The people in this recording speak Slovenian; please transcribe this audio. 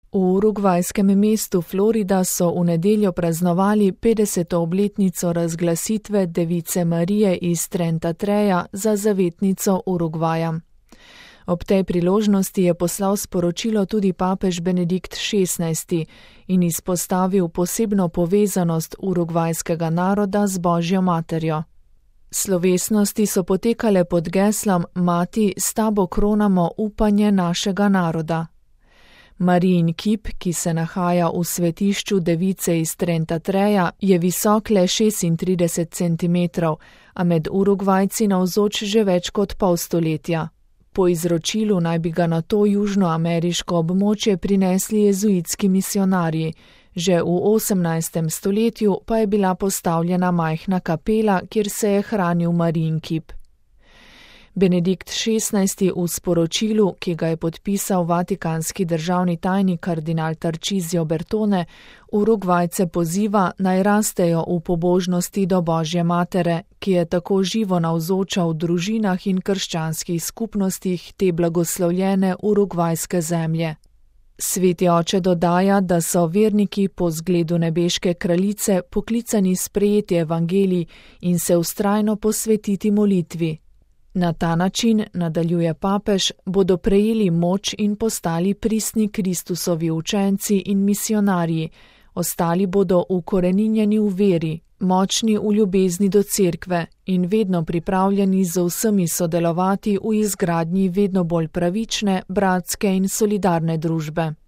V urugvajskem mestu Florida so v nedeljo praznovali 50. obletnico razglasitve Device Marije iz Trentatreja za zavetnico Urugvaja. Ob tej priložnosti je poslal sporočilo tudi papež Benedikt XVI in izpostavil posebno povezanost urugvajskega naroda z Božjo materjo. Slovesnosti so potekale pod geslom Mati, s tabo kronamo upanje našega naroda. Marijin kip, ki se nahaja v svetišču Device iz Trentatreja, je visok le 36 cm, a med Urugvajci navzoč že več kot pol stoletja. Po izročilu naj bi ga na to južnoameriško območje prinesli jezuitski misionarji, že v 18. stoletju pa je bila postavljena majhna kapela, kjer se je hranil Marijin kip. Benedikt XVI v sporočilu, ki ga je podpisal vatikanski državni tajnik kardinal Tarcisio Bertone, Urugvajce poziva, naj rastejo v pobožnosti do Božje matere, ki je tako živo navzoča v družinah in krščanskih skupnostih te blagoslovljene urugvajske zemlje. Sveti oče dodaja, da so verniki po zgledu nebeške kraljice poklicani sprejeti evangelij in se vztrajno posvetiti molitvi. Na ta način, nadaljuje papež, bodo prejeli moč in postali pristni Kristusovi učenci in misionarji, ostali bodo ukoreninjeni v veri, močni v ljubezni do cerkve in vedno pripravljeni z vsemi sodelovati v izgradnji vedno bolj pravične, bratske in solidarne družbe.